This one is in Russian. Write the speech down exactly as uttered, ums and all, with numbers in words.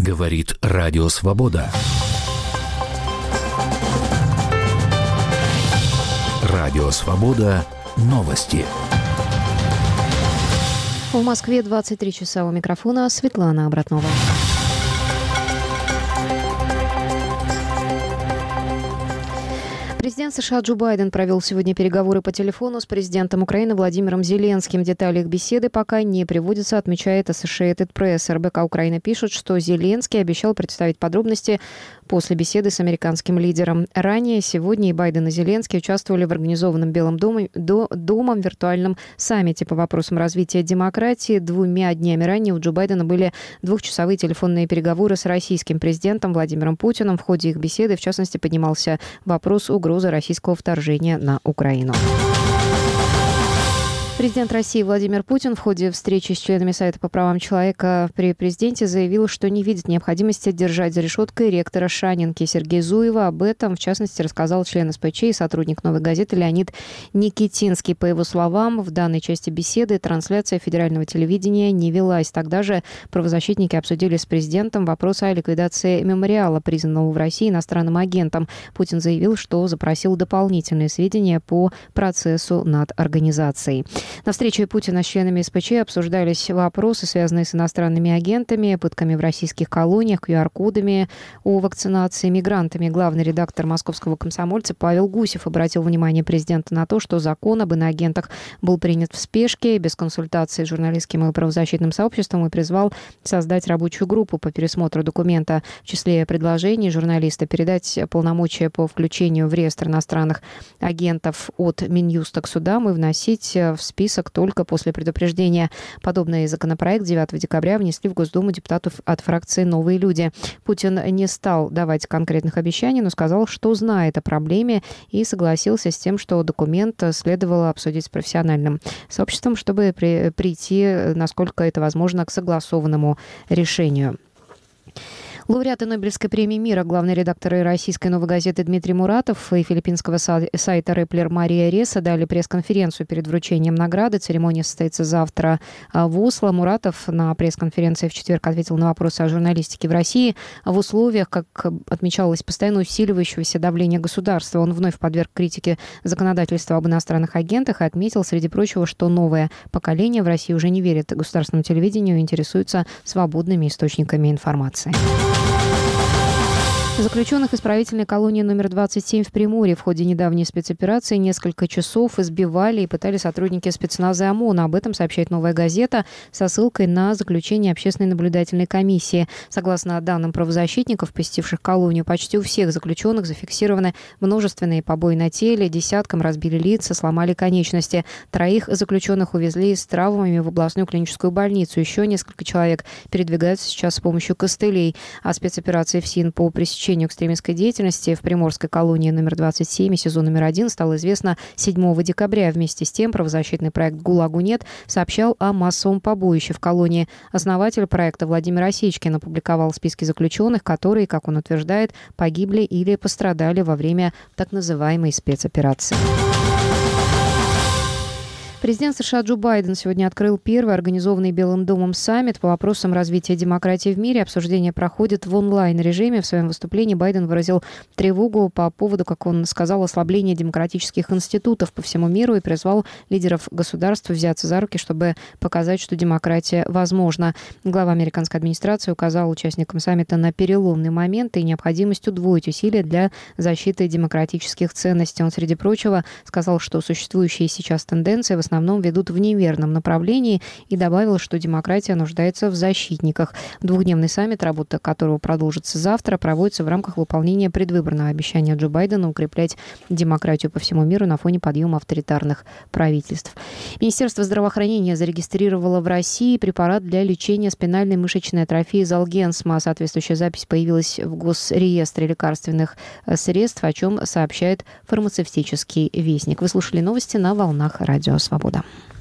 Говорит Радио Свобода. Радио Свобода. Новости. В Москве двадцать три часа. У микрофона Светлана Обратнова. Президент США Джо Байден провел сегодня переговоры по телефону с президентом Украины Владимиром Зеленским. Детали их беседы пока не приводятся, отмечает Associated Press. эр бэ ка Украина пишет, что Зеленский обещал представить подробности после беседы с американским лидером. Ранее сегодня и Байден, и Зеленский участвовали в организованном Белым домом, до, домом виртуальном саммите по вопросам развития демократии. Двумя днями ранее у Джо Байдена были двухчасовые телефонные переговоры с российским президентом Владимиром Путиным. В ходе их беседы, в частности, поднимался вопрос угрозы российского вторжения на Украину. Президент России Владимир Путин в ходе встречи с членами Совета по правам человека при президенте заявил, что не видит необходимости держать за решеткой ректора Шанинки Сергея Зуева. Об этом, в частности, рассказал член эс пэ че и сотрудник «Новой газеты» Леонид Никитинский. По его словам, в данной части беседы трансляция федерального телевидения не велась. Тогда же правозащитники обсудили с президентом вопрос о ликвидации мемориала, признанного в России иностранным агентом. Путин заявил, что запросил дополнительные сведения по процессу над организацией. На встрече Путина с членами эс пэ че обсуждались вопросы, связанные с иностранными агентами, пытками в российских колониях, ку ар кодами о вакцинации, мигрантами. Главный редактор «Московского комсомольца» Павел Гусев обратил внимание президента на то, что закон об иноагентах был принят в спешке, без консультации с журналистским и правозащитным сообществом, и призвал создать рабочую группу по пересмотру документа. В числе предложений журналиста передать полномочия по включению в реестр иностранных агентов от Минюста к судам и вносить в список только после предупреждения. Подобный законопроект девятого декабря внесли в Госдуму депутатов от фракции «Новые люди». Путин не стал давать конкретных обещаний, но сказал, что знает о проблеме, и согласился с тем, что документ следовало обсудить с профессиональным сообществом, чтобы при, прийти, насколько это возможно, к согласованному решению. Лауреаты Нобелевской премии мира, главный редактор российской «Новой газеты» Дмитрий Муратов и филиппинского сайта Реплер Мария Реса дали пресс-конференцию перед вручением награды. Церемония состоится завтра в Осло. Муратов на пресс-конференции в четверг ответил на вопросы о журналистике в России. В условиях, как отмечалось, постоянно усиливающегося давления государства, он вновь подверг критике законодательства об иностранных агентах и отметил, среди прочего, что новое поколение в России уже не верит государственному телевидению и интересуется свободными источниками информации. Заключенных исправительной колонии номер двадцать семь в Приморье в ходе недавней спецоперации несколько часов избивали и пытали сотрудники спецназа ОМОНа. Об этом сообщает «Новая газета» со ссылкой на заключение общественной наблюдательной комиссии. Согласно данным правозащитников, посетивших колонию, почти у всех заключенных зафиксированы множественные побои на теле, десяткам разбили лица, сломали конечности. Троих заключенных увезли с травмами в областную клиническую больницу. Еще несколько человек передвигаются сейчас с помощью костылей. О спецоперации ФСИН по пресечению экстремистской деятельности в приморской колонии номер двадцать семь и сезон номер один стало известно седьмого декабря. Вместе с тем правозащитный проект «ГУЛАГу нет» сообщал о массовом побоище в колонии. Основатель проекта Владимир Осечкин опубликовал списки заключенных, которые, как он утверждает, погибли или пострадали во время так называемой спецоперации. Президент США Джо Байден сегодня открыл первый организованный Белым домом саммит по вопросам развития демократии в мире. Обсуждение проходит в онлайн-режиме. В своем выступлении Байден выразил тревогу по поводу, как он сказал, ослабления демократических институтов по всему миру и призвал лидеров государств взяться за руки, чтобы показать, что демократия возможна. Глава американской администрации указал участникам саммита на переломный момент и необходимость удвоить усилия для защиты демократических ценностей. Он, среди прочего, сказал, что существующие сейчас тенденции в основном ведут в неверном направлении, и добавил, что демократия нуждается в защитниках. Двухдневный саммит, работа которого продолжится завтра, проводится в рамках выполнения предвыборного обещания Джо Байдена укреплять демократию по всему миру на фоне подъема авторитарных правительств. Министерство здравоохранения зарегистрировало в России препарат для лечения спинальной мышечной атрофии Золгенсма. Соответствующая запись появилась в Госреестре лекарственных средств, о чем сообщает фармацевтический вестник. Вы слушали новости на волнах Радио Свобода.